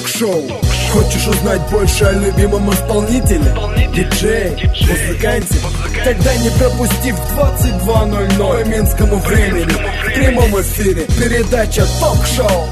Ток-шоу. Хочешь узнать больше о любимом исполнителе? Диджей, музыканте? Тогда не пропусти в 22:00 по минскому времени в прямом эфире передача Ток-шоу.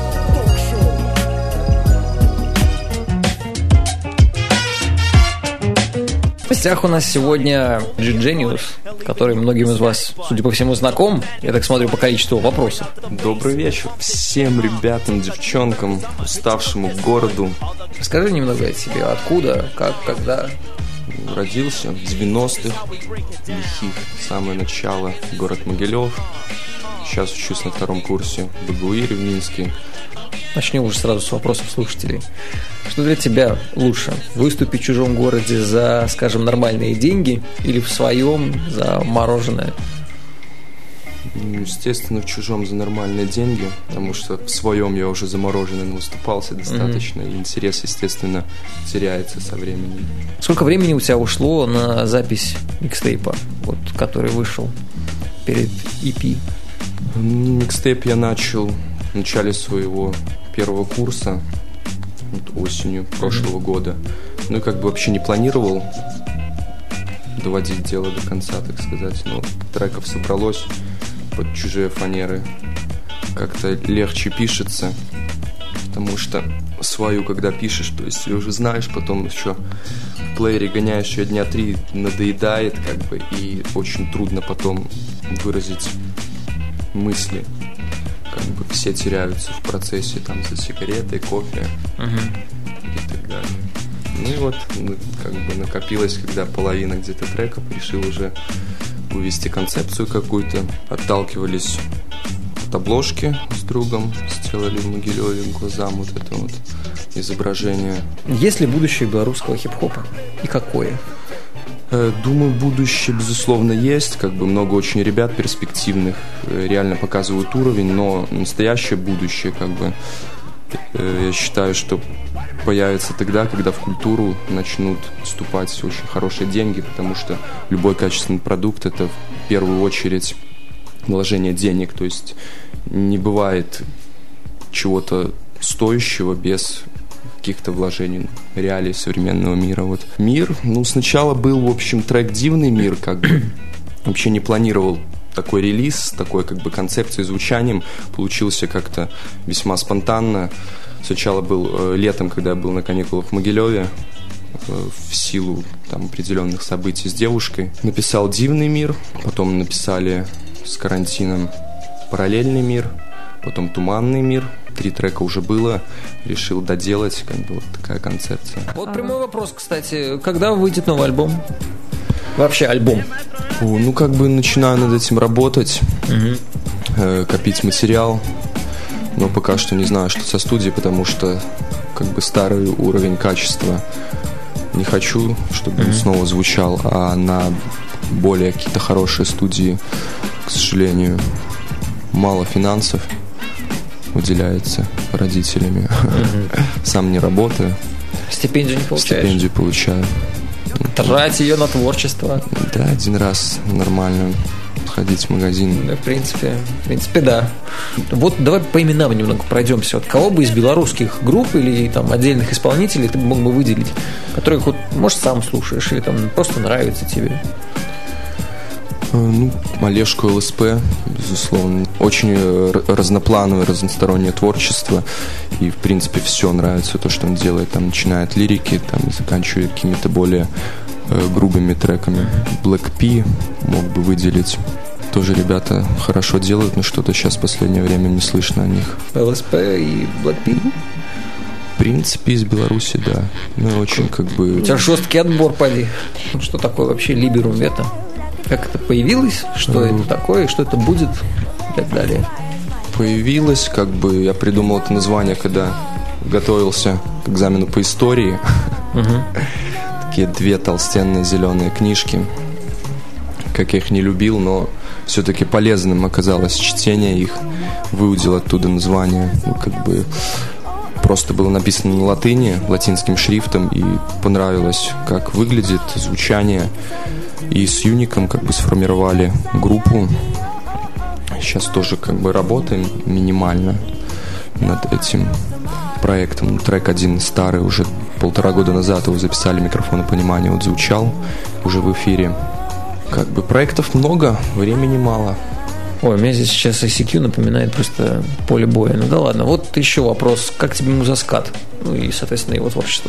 В гостях у нас сегодня G-Genius, который многим из вас, судя по всему, знаком. Я так смотрю по количеству вопросов. Добрый вечер всем ребятам, девчонкам, уставшему городу. Расскажи немного о себе. Откуда, как, когда? Родился в 90-х, лихих, самое начало, город Могилев. Сейчас учусь на 2-м курсе в БГУИРе в Минске. Начнем уже сразу с вопросов слушателей. Что для тебя лучше? Выступить в чужом городе за, скажем, нормальные деньги или в своем за мороженое? Естественно, в чужом за нормальные деньги, потому что в своем я уже замороженный выступался достаточно, и интерес, естественно, теряется со временем. Сколько времени у тебя ушло на запись микстейпа, вот, который вышел перед EP? Микстейп я начал в начале своего 1-го курса, вот, осенью прошлого года. Ну и как бы вообще не планировал доводить дело до конца, так сказать. Но треков собралось под чужие фанеры. Как-то легче пишется, потому что свою, когда пишешь, то есть ты уже знаешь, потом еще в плеере гоняешь ее дня 3, надоедает, как бы, и очень трудно потом выразить мысли. Как бы все теряются в процессе там за сигаретой, кофе и так далее. Ну и вот, как бы накопилось, когда половина где-то треков, решил уже вывести концепцию какую-то. Отталкивались от обложки с другом, сделали в Могилеве глазам вот это вот изображение. Есть ли будущее белорусского хип-хопа? И какое? Думаю, будущее, безусловно, есть. Как бы много очень ребят перспективных, реально показывают уровень, но настоящее будущее, как бы, я считаю, что появится тогда, когда в культуру начнут вступать очень хорошие деньги, потому что любой качественный продукт – это в первую очередь вложение денег. То есть не бывает чего-то стоящего без каких-то вложений, реалий современного мира. Вот. Мир, сначала был, в общем, трек «Дивный мир», как бы, вообще не планировал такой релиз с такой, как бы, концепцией, звучанием, получился как-то весьма спонтанно. Сначала был летом, когда я был на каникулах в Могилеве, в силу там определенных событий с девушкой. Написал «Дивный мир», потом написали с карантином «Параллельный мир», потом «Туманный мир». 3 трека уже было, решил доделать, как бы, вот такая концепция. Вот прямой вопрос, кстати, когда выйдет новый альбом? Вообще альбом? Как бы начинаю над этим работать, копить материал, но пока что не знаю, что со студией, потому что как бы старый уровень качества не хочу, чтобы он снова звучал, а на более какие-то хорошие студии, к сожалению, мало финансов уделяется родителями. Сам не работаю. Стипендию не получаешь? Стипендию получаю. Трать ее на творчество. Да, 1 раз нормально ходить в магазин. Да, в принципе, да. Вот давай по именам немного пройдемся. Вот кого бы из белорусских групп или там отдельных исполнителей ты мог бы выделить, которых, вот, может, сам слушаешь или там просто нравится тебе? Олежку ЛСП, безусловно. Очень разноплановое, разностороннее творчество. И, в принципе, все нравится, то, что он делает. Там, начиная от лирики, там, и заканчивая какими-то более грубыми треками. Black P мог бы выделить. Тоже ребята хорошо делают, но что-то сейчас в последнее время не слышно о них. ЛСП и Black P? В принципе, из Беларуси, да. Очень как бы... У тебя жесткий отбор, поди. Что такое вообще Liberum Veto? Как это появилось, что это такое, что это будет и так далее. Появилось, как бы, я придумал это название, когда готовился к экзамену по истории. Такие 2 толстенные зеленые книжки. Как я их не любил, но все-таки полезным оказалось чтение их. Выудил оттуда название. Как бы просто было написано на латыни, латинским шрифтом, и понравилось, как выглядит, звучание. И с Юником как бы сформировали группу. Сейчас тоже как бы работаем минимально над этим. проектом. Трек один старый, уже 1,5 года назад его записали, «Микрофон понимания», вот звучал уже в эфире. Как бы проектов много, времени мало. Ой, у меня здесь сейчас ICQ напоминает просто поле боя. Ну да ладно, вот еще вопрос. Как тебе Музаскат? Ну и, соответственно, его творчество.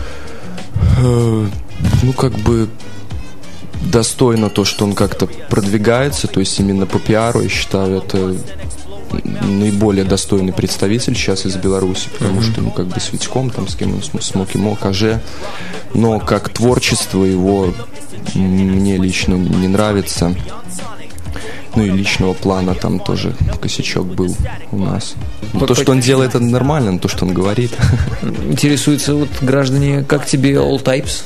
Ну, как бы достойно то, что он как-то продвигается, то есть именно по пиару, я считаю, это наиболее достойный представитель сейчас из Беларуси, потому что, ну, как бы с Витьком, там, с кем он, с Моки Мок, АЖ, но как творчество его мне лично не нравится. Ну и личного плана там тоже косячок был у нас. Вот то, что он делает, это нормально, но то, что он говорит. Интересуются вот граждане, как тебе All Types?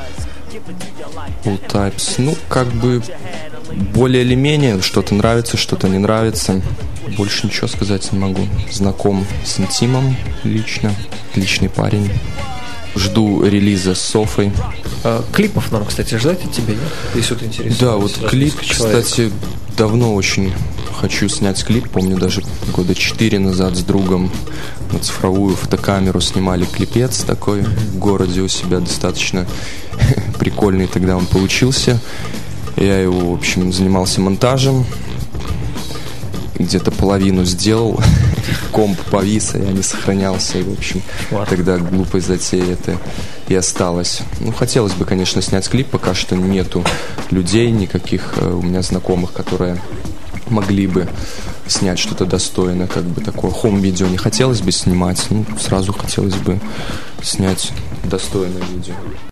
All Types, ну, как бы более или менее, что-то нравится, что-то не нравится. Больше ничего сказать не могу. Знаком с Интимом лично, отличный парень. Жду релиза с Софой. Клипов нам, кстати, ждать от тебя, нет? Если вот интересно. Да, вот клип, кстати, давно очень хочу снять клип. Помню, даже 4 года назад с другом на цифровую фотокамеру снимали клипец такой в городе у себя, достаточно прикольный тогда он получился. Я его, в общем, занимался монтажем. Где-то половину сделал, комп повис, а я не сохранялся. И, в общем, тогда глупой затея это и осталось. Ну, хотелось бы, конечно, снять клип. Пока что нету людей никаких у меня знакомых, которые могли бы снять что-то достойное, как бы такое хоум-видео не хотелось бы снимать. Ну, сразу хотелось бы снять достойное видео.